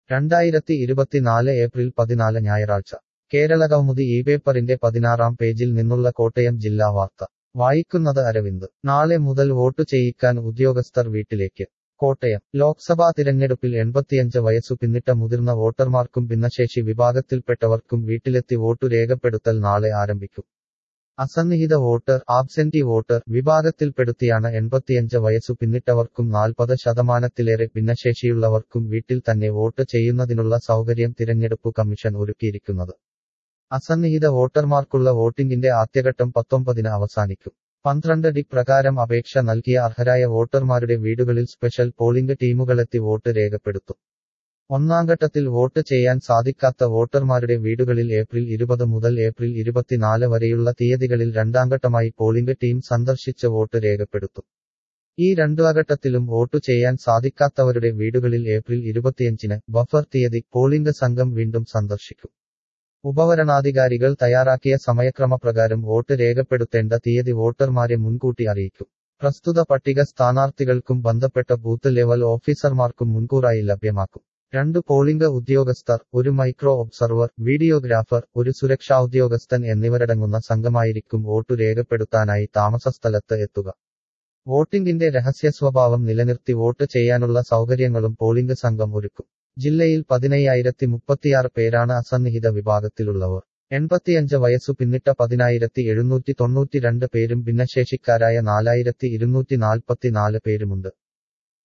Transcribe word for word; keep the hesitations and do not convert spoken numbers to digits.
രണ്ടായിരത്തി ഇരുപത്തിനാല് ഏപ്രിൽ പതിനാല് ഞായറാഴ്ച കേരളകൗമുദി ഈ പേപ്പറിന്റെ പതിനാറാം പേജിൽ നിന്നുള്ള കോട്ടയം ജില്ലാ വാർത്ത വായിക്കുന്നത് അരവിന്ദ്. നാളെ മുതൽ വോട്ടു ചെയ്യിക്കാൻ ഉദ്യോഗസ്ഥർ വീട്ടിലേക്ക്. കോട്ടയം ലോക്സഭാ തിരഞ്ഞെടുപ്പിൽ എൺപത്തിയഞ്ച് വയസ്സു പിന്നിട്ട മുതിർന്ന വോട്ടർമാർക്കും ഭിന്നശേഷി വിഭാഗത്തിൽപ്പെട്ടവർക്കും വീട്ടിലെത്തി വോട്ടു രേഖപ്പെടുത്തൽ നാളെ ആരംഭിക്കും. അസന്നിഹിത വോട്ടർ, ആബ്സെന്റി വോട്ടർ വിഭാഗത്തിൽപ്പെടുത്തിയാണ് എൺപത്തിയഞ്ച് വയസ്സു പിന്നിട്ടവർക്കും നാൽപ്പത് ശതമാനത്തിലേറെ ഭിന്നശേഷിയുള്ളവർക്കും വീട്ടിൽ തന്നെ വോട്ട് ചെയ്യുന്നതിനുള്ള സൗകര്യം തിരഞ്ഞെടുപ്പു കമ്മീഷൻ ഒരുക്കിയിരിക്കുന്നത്. അസന്നിഹിത വോട്ടർമാർക്കുള്ള വോട്ടിംഗിന്റെ ആദ്യഘട്ടം പത്തൊമ്പതിന് അവസാനിക്കും. പന്ത്രണ്ട് ഡി പ്രകാരം അപേക്ഷ നൽകിയ അർഹരായ വോട്ടർമാരുടെ വീടുകളിൽ സ്പെഷ്യൽ പോളിംഗ് ടീമുകളെത്തി വോട്ട് രേഖപ്പെടുത്തും. ഒന്നാംഘട്ടത്തിൽ വോട്ട് ചെയ്യാൻ സാധിക്കാത്ത വോട്ടർമാരുടെ വീടുകളിൽ ഏപ്രിൽ ഇരുപത് മുതൽ ഏപ്രിൽ ഇരുപത്തിനാല് വരെയുള്ള തീയതികളിൽ രണ്ടാംഘട്ടമായി പോളിംഗ് ടീം സന്ദർശിച്ച് വോട്ട് രേഖപ്പെടുത്തും. ഈ രണ്ടാംഘട്ടത്തിലും വോട്ടു ചെയ്യാൻ സാധിക്കാത്തവരുടെ വീടുകളിൽ ഏപ്രിൽ ഇരുപത്തിയഞ്ചിന് ബഫർ തീയതി പോളിംഗ് സംഘം വീണ്ടും സന്ദർശിക്കും. ഉപവരണാധികാരികൾ തയ്യാറാക്കിയ സമയക്രമപ്രകാരം വോട്ട് രേഖപ്പെടുത്തേണ്ട തീയതി വോട്ടർമാരെ മുൻകൂട്ടി അറിയിക്കും. പ്രസ്തുത പട്ടിക സ്ഥാനാർത്ഥികൾക്കും ബന്ധപ്പെട്ട ബൂത്ത് ലെവൽ ഓഫീസർമാർക്കും മുൻകൂറായി ലഭ്യമാക്കും. രണ്ട് പോളിംഗ് ഉദ്യോഗസ്ഥർ, ഒരു മൈക്രോ ഒബ്സർവർ, വീഡിയോഗ്രാഫർ, ഒരു സുരക്ഷാ ഉദ്യോഗസ്ഥൻ എന്നിവരടങ്ങുന്ന സംഘമായിരിക്കും വോട്ടു രേഖപ്പെടുത്താനായി താമസസ്ഥലത്ത് എത്തുക. വോട്ടിംഗിന്റെ രഹസ്യസ്വഭാവം നിലനിർത്തി വോട്ട് ചെയ്യാനുള്ള സൗകര്യങ്ങളും പോളിംഗ് സംഘം ഒരുക്കും. ജില്ലയിൽ പതിനയ്യായിരത്തി മുപ്പത്തിയാറ് പേരാണ് അസന്നിഹിത വിഭാഗത്തിലുള്ളവർ. എൺപത്തിയഞ്ച് വയസ്സു പിന്നിട്ട പതിനായിരത്തി എഴുന്നൂറ്റി തൊണ്ണൂറ്റിരണ്ട് പേരും ഭിന്നശേഷിക്കാരായ നാലായിരത്തി ഇരുന്നൂറ്റി നാൽപ്പത്തിനാല് പേരുമുണ്ട്.